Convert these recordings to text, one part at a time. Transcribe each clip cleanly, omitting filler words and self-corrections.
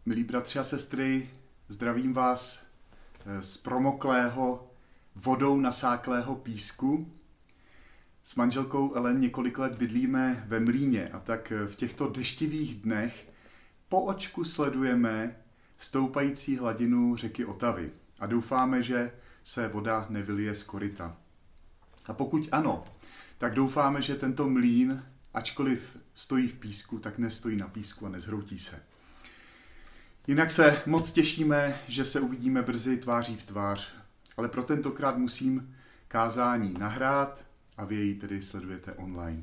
Milí bratři a sestry, zdravím vás z promoklého, vodou nasáklého písku. S manželkou Ellen několik let bydlíme ve Mlýně a tak v těchto deštivých dnech po očku sledujeme stoupající hladinu řeky Otavy a doufáme, že se voda nevylije z koryta. A pokud ano, tak doufáme, že tento mlýn, ačkoliv stojí v písku, tak nestojí na písku a nezhroutí se. Jinak se moc těšíme, že se uvidíme brzy tváří v tvář, ale pro tentokrát musím kázání nahrát a vy jej tedy sledujete online.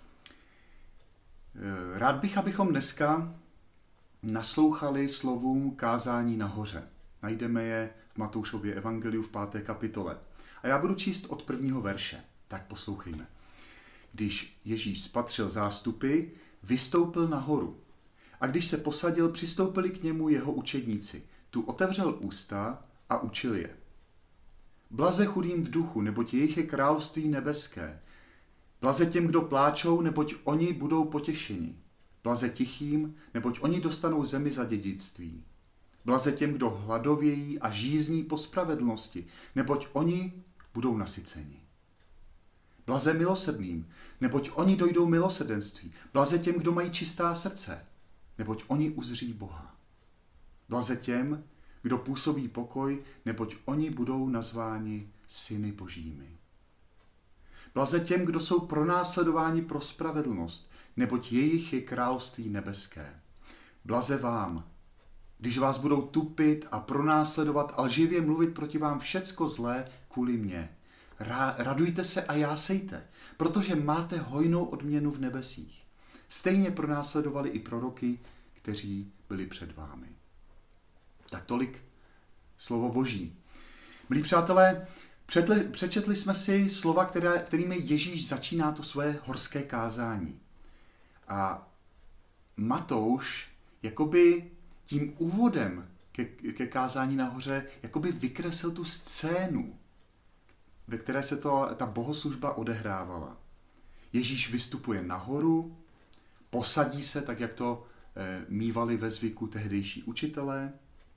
Rád bych, abychom dneska naslouchali slovům kázání nahoře. Najdeme je v Matoušově evangeliu v 5. kapitole. A já budu číst od 1. verše, tak poslouchejme. Když Ježíš spatřil zástupy, vystoupil nahoru. A když se posadil, přistoupili k němu jeho učedníci. Tu otevřel ústa a učil je. Blaze chudým v duchu, neboť jejich je království nebeské. Blaze těm, kdo pláčou, neboť oni budou potěšeni. Blaze tichým, neboť oni dostanou zemi za dědictví. Blaze těm, kdo hladovějí a žízní po spravedlnosti, neboť oni budou nasyceni. Blaze milosrdným, neboť oni dojdou milosrdenství. Blaze těm, kdo mají čistá srdce, neboť oni uzří Boha. Blaze těm, kdo působí pokoj, neboť oni budou nazváni syny božími. Blaze těm, kdo jsou pronásledováni pro spravedlnost, neboť jejich je království nebeské. Blaze vám, když vás budou tupit a pronásledovat a lživě mluvit proti vám všecko zlé kvůli mně. Radujte se a jásejte, protože máte hojnou odměnu v nebesích. Stejně pronásledovali i proroky, kteří byli před vámi. Tak tolik slovo Boží. Milí přátelé, přečetli jsme si slova, kterými Ježíš začíná to své horské kázání. A Matouš jakoby tím úvodem ke kázání nahoře jakoby vykreslil tu scénu, ve které se ta bohoslužba odehrávala. Ježíš vystupuje nahoru, posadí se, tak jak to mívali ve zvyku tehdejší učitelé.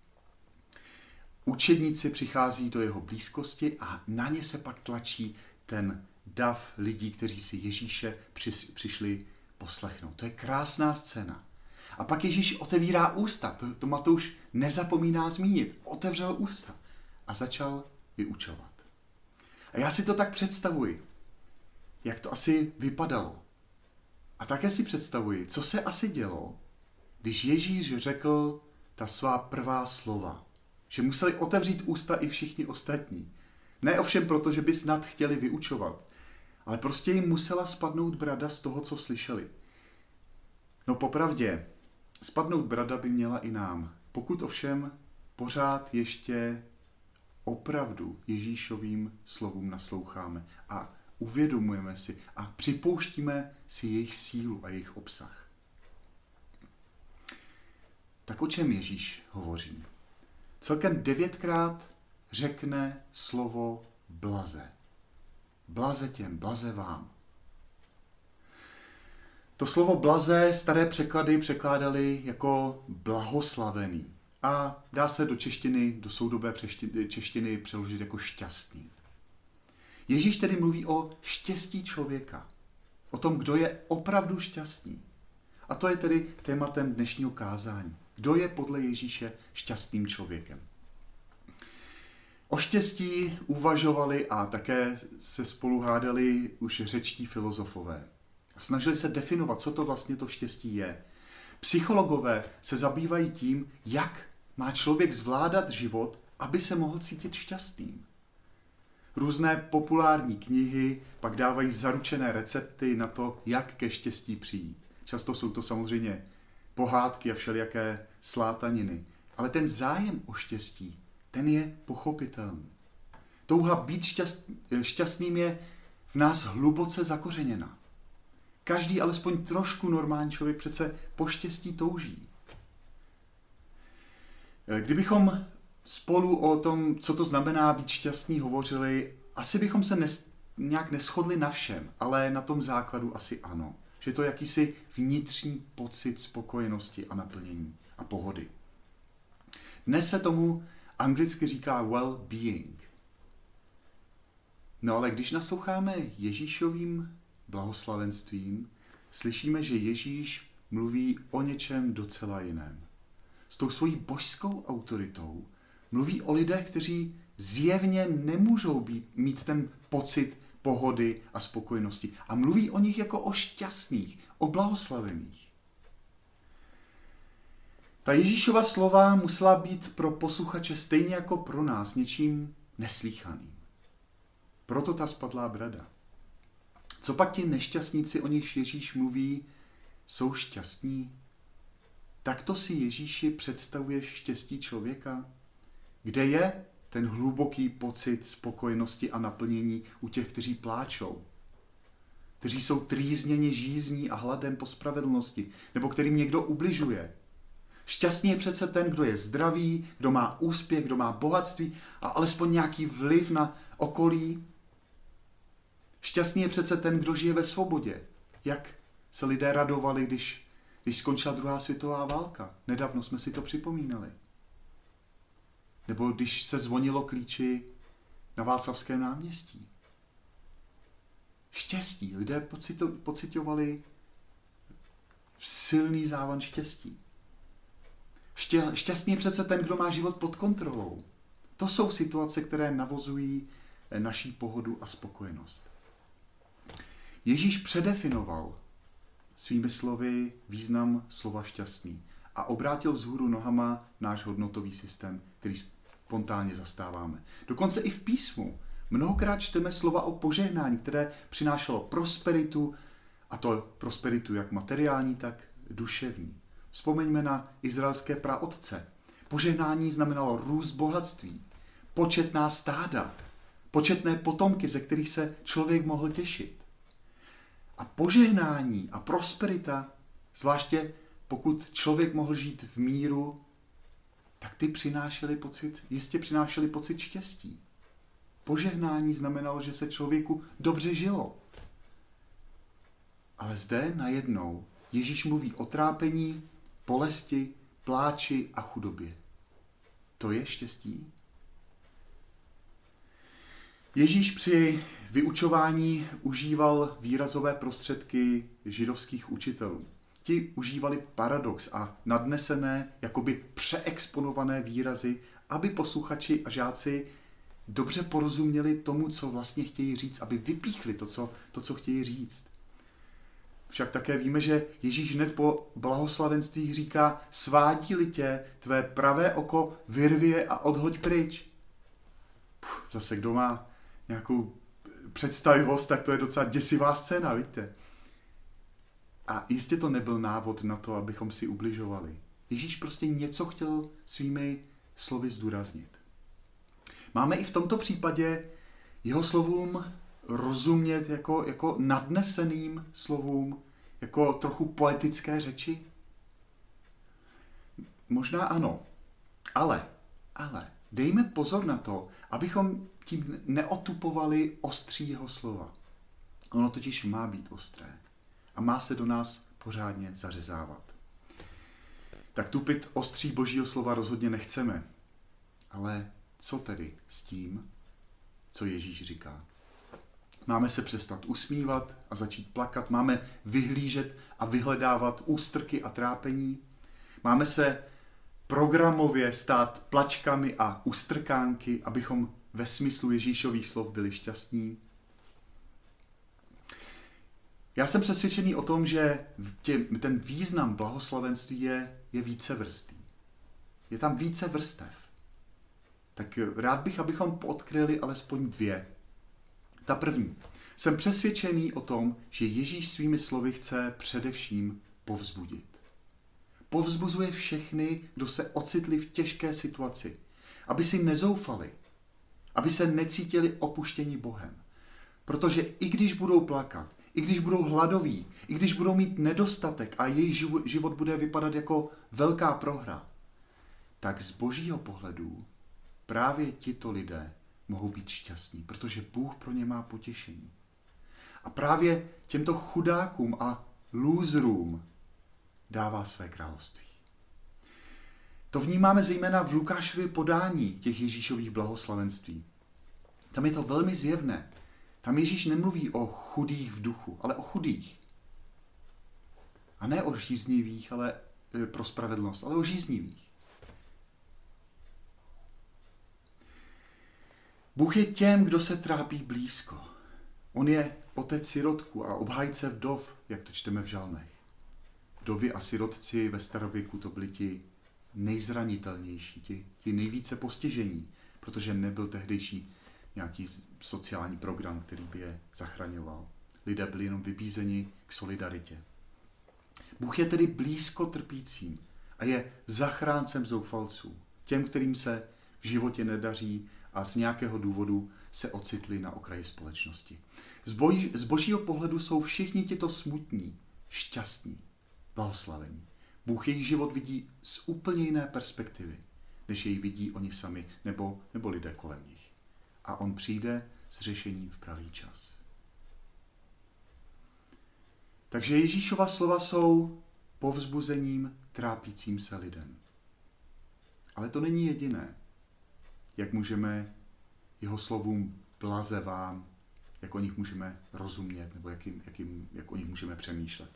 Učedníci přichází do jeho blízkosti a na ně se pak tlačí ten dav lidí, kteří si Ježíše přišli poslechnout. To je krásná scéna. A pak Ježíš otevírá ústa, to Matouš nezapomíná zmínit. Otevřel ústa a začal vyučovat. A já si to tak představuji, jak to asi vypadalo. A také si představuji, co se asi dělo, když Ježíš řekl ta svá prvá slova. Že museli otevřít ústa i všichni ostatní. Ne ovšem proto, že by snad chtěli vyučovat, ale prostě jim musela spadnout brada z toho, co slyšeli. No popravdě, spadnout brada by měla i nám, pokud ovšem pořád ještě opravdu Ježíšovým slovům nasloucháme a uvědomujeme si a připouštíme si jejich sílu a jejich obsah. Tak o čem Ježíš hovoří? Celkem 9krát řekne slovo blaze. Blaze těm, blaze vám. To slovo blaze staré překlady překládali jako blahoslavený a dá se do češtiny, do soudobé češtiny přeložit jako šťastný. Ježíš tedy mluví o štěstí člověka, o tom, kdo je opravdu šťastný. A to je tedy tématem dnešního kázání. Kdo je podle Ježíše šťastným člověkem? O štěstí uvažovali a také se spolu hádali už řečtí filozofové. Snažili se definovat, co to vlastně to štěstí je. Psychologové se zabývají tím, jak má člověk zvládat život, aby se mohl cítit šťastným. Různé populární knihy pak dávají zaručené recepty na to, jak ke štěstí přijít. Často jsou to samozřejmě pohádky a všelijaké slátaniny. Ale ten zájem o štěstí, ten je pochopitelný. Touha být šťastným je v nás hluboce zakořeněna. Každý alespoň trošku normální člověk přece po štěstí touží. Kdybychom spolu o tom, co to znamená být šťastný, hovořili, asi bychom se nějak neshodli na všem, ale na tom základu asi ano. Že to je jakýsi vnitřní pocit spokojenosti a naplnění a pohody. Dnes se tomu anglicky říká well-being. No ale když nasloucháme Ježíšovým blahoslavenstvím, slyšíme, že Ježíš mluví o něčem docela jiném. S tou svojí božskou autoritou mluví o lidech, kteří zjevně nemůžou mít ten pocit pohody a spokojenosti. A mluví o nich jako o šťastných, o blahoslavených. Ta Ježíšova slova musela být pro posluchače stejně jako pro nás něčím neslýchaným. Proto ta spadlá brada. Co pak ti nešťastníci, o nichž Ježíš mluví, jsou šťastní? Takto si Ježíši představuješ štěstí člověka? Kde je ten hluboký pocit spokojenosti a naplnění u těch, kteří pláčou? Kteří jsou trýzněni žízní a hladem po spravedlnosti, nebo kterým někdo ubližuje? Šťastný je přece ten, kdo je zdravý, kdo má úspěch, kdo má bohatství a alespoň nějaký vliv na okolí. Šťastný je přece ten, kdo žije ve svobodě. Jak se lidé radovali, když skončila druhá světová válka. Nedávno jsme si to připomínali. Nebo když se zvonilo klíči na Václavském náměstí. Štěstí. Lidé pociťovali silný závan štěstí. Šťastný je přece ten, kdo má život pod kontrolou. To jsou situace, které navozují naší pohodu a spokojenost. Ježíš předefinoval svými slovy význam slova šťastný a obrátil vzhůru nohama náš hodnotový systém, který spontánně zastáváme. Dokonce i v písmu mnohokrát čteme slova o požehnání, které přinášelo prosperitu, a to prosperitu jak materiální, tak duševní. Vzpomeňme na izraelské praotce. Požehnání znamenalo růst bohatství, početná stáda, početné potomky, ze kterých se člověk mohl těšit. A požehnání a prosperita, zvláště pokud člověk mohl žít v míru, tak ty jistě přinášely pocit štěstí. Požehnání znamenalo, že se člověku dobře žilo. Ale zde najednou Ježíš mluví o trápení, bolesti, pláči a chudobě. To je štěstí? Ježíš při vyučování užíval výrazové prostředky židovských učitelů. Ti užívali paradox a nadnesené, jakoby přeexponované výrazy, aby posluchači a žáci dobře porozuměli tomu, co vlastně chtějí říct, aby vypíchli to, co chtějí říct. Však také víme, že Ježíš hned po blahoslavenstvích říká: svádí-li tě tvé pravé oko, vyrvi je a odhoď pryč. Zase kdo má nějakou představivost, tak to je docela děsivá scéna, víte. A jistě to nebyl návod na to, abychom si ubližovali. Ježíš prostě něco chtěl svými slovy zdůraznit. Máme i v tomto případě jeho slovům rozumět jako nadneseným slovům, jako trochu poetické řeči? Možná ano, ale dejme pozor na to, abychom tím neotupovali ostří jeho slova. Ono totiž má být ostré a má se do nás pořádně zařezávat. Tak tupit ostří Božího slova rozhodně nechceme. Ale co tedy s tím, co Ježíš říká? Máme se přestat usmívat a začít plakat, máme vyhlížet a vyhledávat ústrky a trápení, máme se programově stát plačkami a ústrkánky, abychom ve smyslu Ježíšových slov byli šťastní. Já jsem přesvědčený o tom, že ten význam blahoslavenství je vícevrství. Je tam více vrstev. Tak rád bych, abychom odkryli alespoň dvě. Ta první. Jsem přesvědčený o tom, že Ježíš svými slovy chce především povzbudit. Povzbuzuje všechny, kdo se ocitli v těžké situaci, aby si nezoufali, aby se necítili opuštěni Bohem. Protože i když budou plakat, i když budou hladoví, i když budou mít nedostatek a jejich život bude vypadat jako velká prohra, tak z Božího pohledu právě tito lidé mohou být šťastní, protože Bůh pro ně má potěšení. A právě těmto chudákům a lůzrům dává své království. To vnímáme zejména v Lukášově podání těch Ježíšových blahoslavenství. Tam je to velmi zjevné. Tam Ježíš nemluví o chudých v duchu, ale o chudých. A ne o žíznivých, ale pro spravedlnost, ale o žíznivých. Bůh je těm, kdo se trápí blízko. On je otec sirotku a obhájce vdov, jak to čteme v žalmech. Vdovy a sirotci ve starověku to byli ti nejzranitelnější, ti nejvíce postižení, protože nebyl tehdejší nějaký sociální program, který by je zachraňoval. Lidé byli jenom vybízeni k solidaritě. Bůh je tedy blízko trpícím a je zachráncem zoufalců, těm, kterým se v životě nedaří a z nějakého důvodu se ocitli na okraji společnosti. Z božího pohledu jsou všichni tito smutní, šťastní, blahoslavení. Bůh jejich život vidí z úplně jiné perspektivy, než jej vidí oni sami nebo lidé kolem nich. A on přijde s řešením v pravý čas. Takže Ježíšova slova jsou povzbuzením trápícím se lidem. Ale to není jediné. Jak můžeme jeho slovům blaze vám, jak o nich můžeme rozumět, nebo jak o nich můžeme přemýšlet.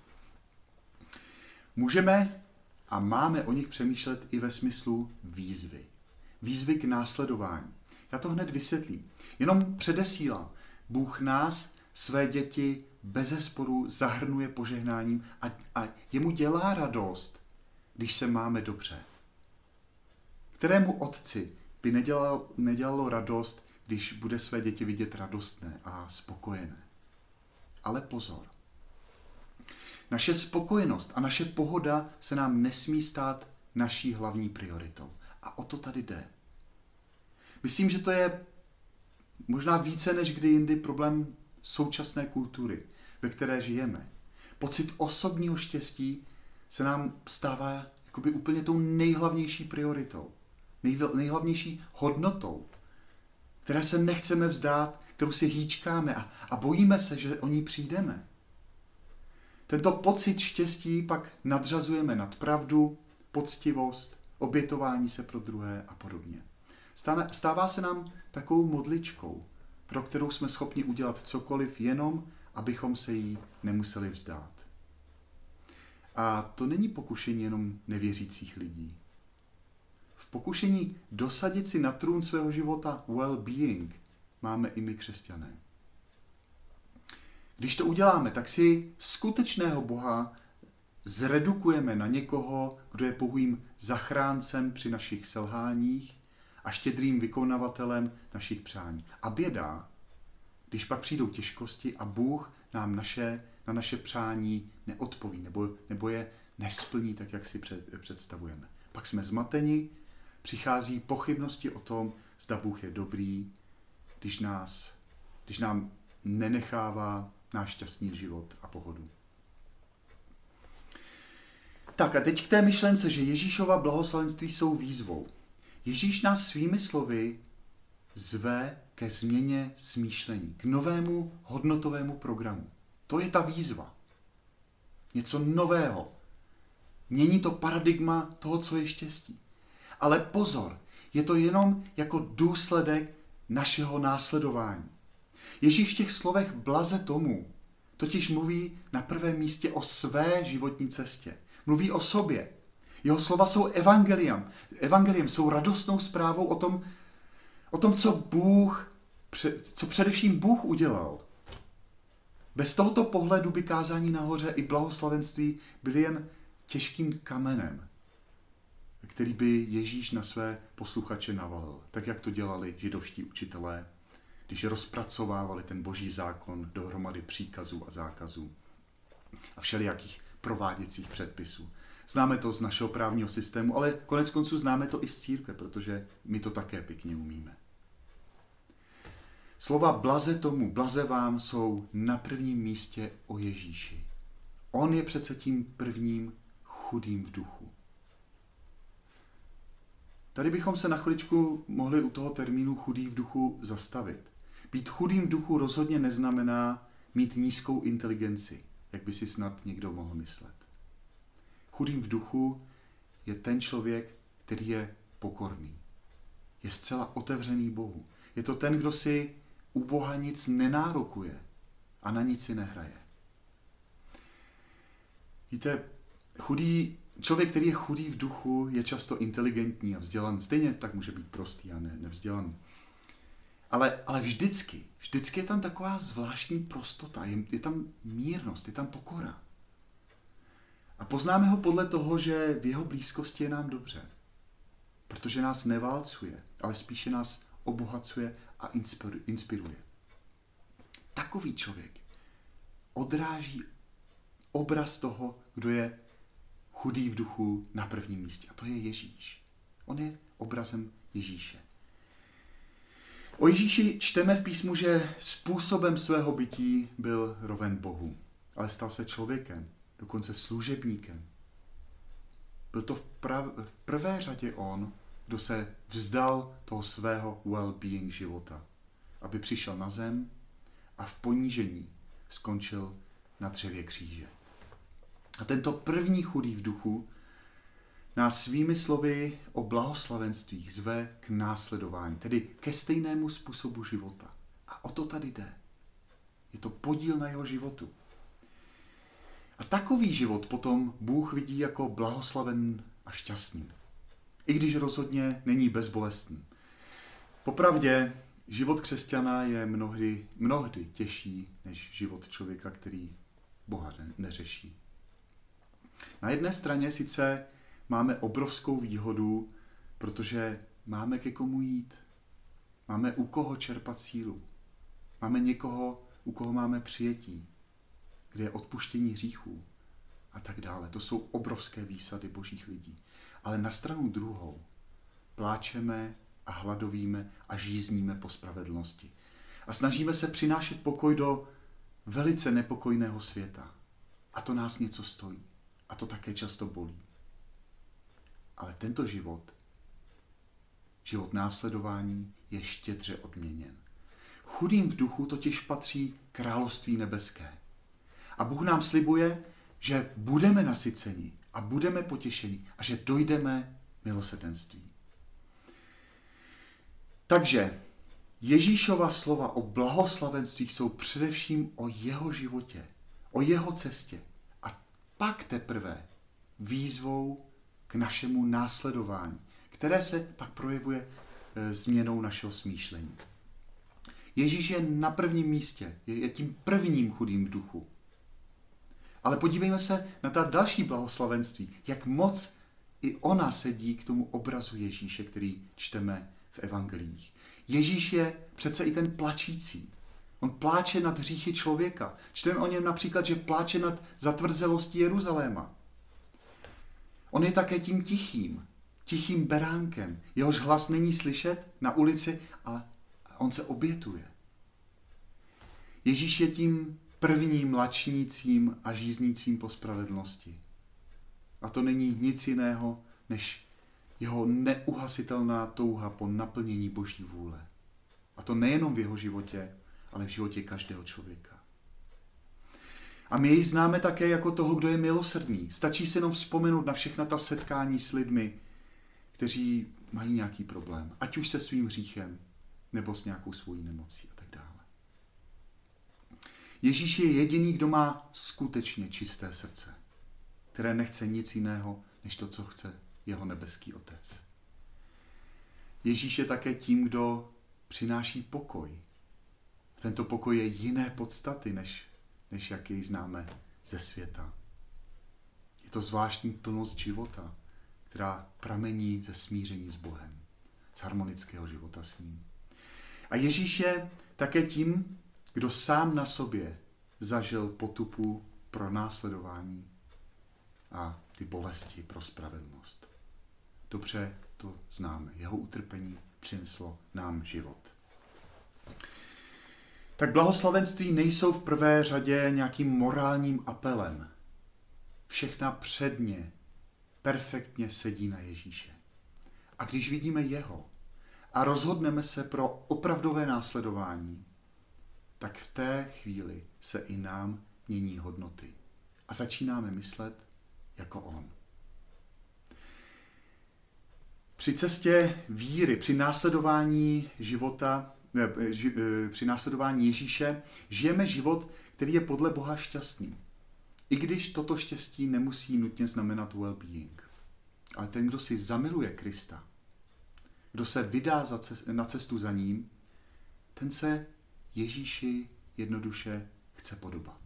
Můžeme a máme o nich přemýšlet i ve smyslu výzvy. Výzvy k následování. Já to hned vysvětlím. Jenom předesílám. Bůh nás, své děti, bezesporu zahrnuje požehnáním a jemu dělá radost, když se máme dobře. Kterému otci by nedělalo radost, když bude své děti vidět radostné a spokojené? Ale pozor. Naše spokojenost a naše pohoda se nám nesmí stát naší hlavní prioritou. A o to tady jde. Myslím, že to je možná více než kdy jindy problém současné kultury, ve které žijeme. Pocit osobního štěstí se nám stává jakoby úplně tou nejhlavnější prioritou, nejhlavnější hodnotou, které se nechceme vzdát, kterou si hýčkáme a bojíme se, že o ní přijdeme. Tento pocit štěstí pak nadřazujeme nad pravdu, poctivost, obětování se pro druhé a podobně. Stává se nám takovou modličkou, pro kterou jsme schopni udělat cokoliv jenom, abychom se jí nemuseli vzdát. A to není pokušení jenom nevěřících lidí. V pokušení dosadit si na trůn svého života well-being máme i my křesťané. Když to uděláme, tak si skutečného Boha zredukujeme na někoho, kdo je pouhým zachráncem při našich selháních a štědrým vykonavatelem našich přání. A běda, když pak přijdou těžkosti a Bůh nám na naše přání neodpoví nebo je nesplní tak, jak si představujeme. Pak jsme zmateni, přichází pochybnosti o tom, zda Bůh je dobrý, když nám nenechává náš šťastný život a pohodu. Tak a teď k té myšlence, že Ježíšova blahoslavenství jsou výzvou. Ježíš nás svými slovy zve ke změně smýšlení, k novému hodnotovému programu. To je ta výzva. Něco nového. Mění to paradigma toho, co je štěstí. Ale pozor, je to jenom jako důsledek našeho následování. Ježíš v těch slovech blaze tomu totiž mluví na prvém místě o své životní cestě. Mluví o sobě. Jeho slova jsou evangeliem, jsou radostnou zprávou o tom, co především Bůh udělal. Bez tohoto pohledu by kázání nahoře i blahoslavenství byly jen těžkým kamenem, který by Ježíš na své posluchače navalil, tak jak to dělali židovští učitelé, když rozpracovávali ten boží zákon dohromady příkazů a zákazů a všelijakých prováděcích předpisů. Známe to z našeho právního systému, ale konec konců známe to i z církve, protože my to také pěkně umíme. Slova blaze tomu, blaze vám jsou na prvním místě o Ježíši. On je přece tím prvním chudým v duchu. Tady bychom se na chviličku mohli u toho termínu chudý v duchu zastavit. Být chudým v duchu rozhodně neznamená mít nízkou inteligenci, jak by si snad někdo mohl myslet. Chudým v duchu je ten člověk, který je pokorný. Je zcela otevřený Bohu. Je to ten, kdo si u Boha nic nenárokuje a na nic si nehraje. Víte, člověk, který je chudý v duchu, je často inteligentní a vzdělaný. Stejně tak může být prostý a nevzdělaný. Ale vždycky je tam taková zvláštní prostota, je tam mírnost, je tam pokora. A poznáme ho podle toho, že v jeho blízkosti je nám dobře. Protože nás neválcuje, ale spíše nás obohacuje a inspiruje. Takový člověk odráží obraz toho, kdo je chudý v duchu na prvním místě. A to je Ježíš. On je obrazem Ježíše. O Ježíši čteme v písmu, že způsobem svého bytí byl roven Bohu, ale stal se člověkem, dokonce služebníkem. Byl to v prvé řadě on, kdo se vzdal toho svého well-being života, aby přišel na zem a v ponížení skončil na dřevě kříže. A tento první chudý v duchu nás svými slovy o blahoslavenstvích zve k následování, tedy ke stejnému způsobu života. A o to tady jde. Je to podíl na jeho životu. A takový život potom Bůh vidí jako blahoslaven a šťastný. I když rozhodně není bezbolestný. Popravdě, život křesťana je mnohdy těžší než život člověka, který Boha neřeší. Na jedné straně sice máme obrovskou výhodu, protože máme ke komu jít. Máme u koho čerpat sílu. Máme někoho, u koho máme přijetí, kde je odpuštění hříchů a tak dále. To jsou obrovské výsady božích lidí. Ale na stranu druhou pláčeme a hladovíme a žízníme po spravedlnosti. A snažíme se přinášet pokoj do velice nepokojného světa. A to nás něco stojí. A to také často bolí. Ale tento život následování, je štědře odměněn. Chudým v duchu totiž patří království nebeské. A Bůh nám slibuje, že budeme nasyceni a budeme potěšeni a že dojdeme milosrdenství. Takže Ježíšova slova o blahoslavenstvích jsou především o jeho životě, o jeho cestě a pak teprve výzvou k našemu následování, které se pak projevuje změnou našeho smýšlení. Ježíš je na prvním místě, je tím prvním chudým v duchu. Ale podívejme se na ta další blahoslavenství, jak moc i ona sedí k tomu obrazu Ježíše, který čteme v evangelích. Ježíš je přece i ten plačící. On pláče nad hříchy člověka. Čteme o něm například, že pláče nad zatvrzelostí Jeruzaléma. On je také tím tichým beránkem. Jehož hlas není slyšet na ulici, ale on se obětuje. Ježíš je tím prvním lačnícím a žíznícím po spravedlnosti. A to není nic jiného, než jeho neuhasitelná touha po naplnění Boží vůle. A to nejenom v jeho životě, ale v životě každého člověka. A my jej známe také jako toho, kdo je milosrdný. Stačí si jenom vzpomenout na všechna ta setkání s lidmi, kteří mají nějaký problém. Ať už se svým hříchem, nebo s nějakou svojí nemocí a tak dále. Ježíš je jediný, kdo má skutečně čisté srdce, které nechce nic jiného, než to, co chce jeho nebeský Otec. Ježíš je také tím, kdo přináší pokoj. Tento pokoj je jiné podstaty, než jak jej známe ze světa. Je to zvláštní plnost života, která pramení ze smíření s Bohem, z harmonického života s ním. A Ježíš je také tím, kdo sám na sobě zažil potupu pro následování a ty bolesti pro spravedlnost. Dobře to známe. Jeho utrpení přineslo nám život. Tak blahoslavenství nejsou v prvé řadě nějakým morálním apelem. Všechna předně perfektně sedí na Ježíše. A když vidíme jeho a rozhodneme se pro opravdové následování, tak v té chvíli se i nám mění hodnoty. A začínáme myslet jako on. Při cestě víry, při následování při následování Ježíše, žijeme život, který je podle Boha šťastný. I když toto štěstí nemusí nutně znamenat well-being. Ale ten, kdo si zamiluje Krista, kdo se vydá na cestu za ním, ten se Ježíši jednoduše chce podobat.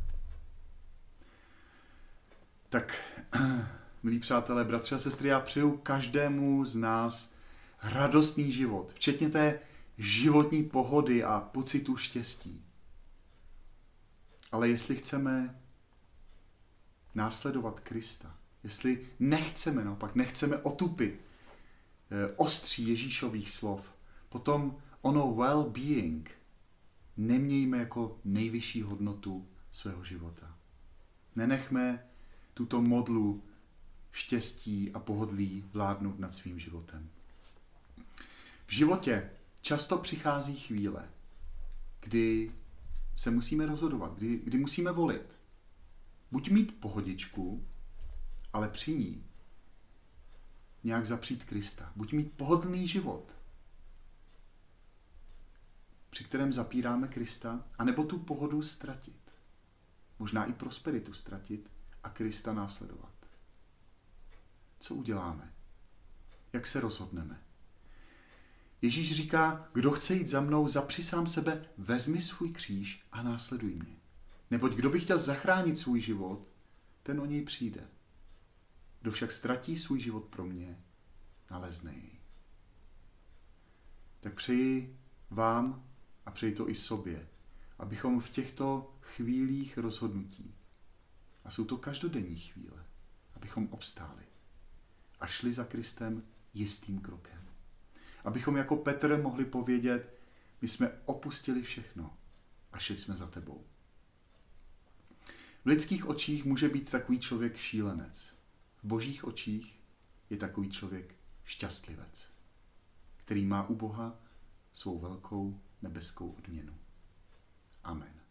Tak, milí přátelé, bratři a sestry, já přeju každému z nás radostný život, včetně té životní pohody a pocitu štěstí. Ale jestli chceme následovat Krista, jestli nechceme otupit ostří Ježíšových slov, potom ono well-being nemějme jako nejvyšší hodnotu svého života. Nenechme tuto modlu štěstí a pohodlí vládnout nad svým životem. V životě často přichází chvíle, kdy se musíme rozhodovat, kdy musíme volit. Buď mít pohodičku, ale při ní nějak zapřít Krista. Buď mít pohodlný život, při kterém zapíráme Krista, anebo tu pohodu ztratit. Možná i prosperitu ztratit a Krista následovat. Co uděláme? Jak se rozhodneme? Ježíš říká, kdo chce jít za mnou, zapři sám sebe, vezmi svůj kříž a následuj mě. Neboť kdo by chtěl zachránit svůj život, ten o něj přijde. Kdo však ztratí svůj život pro mě, nalezne jej. Tak přeji vám a přeji to i sobě, abychom v těchto chvílích rozhodnutí, a jsou to každodenní chvíle, abychom obstáli a šli za Kristem jistým krokem. Abychom jako Petr mohli povědět, my jsme opustili všechno a šli jsme za tebou. V lidských očích může být takový člověk šílenec. V božích očích je takový člověk šťastlivec, který má u Boha svou velkou nebeskou odměnu. Amen.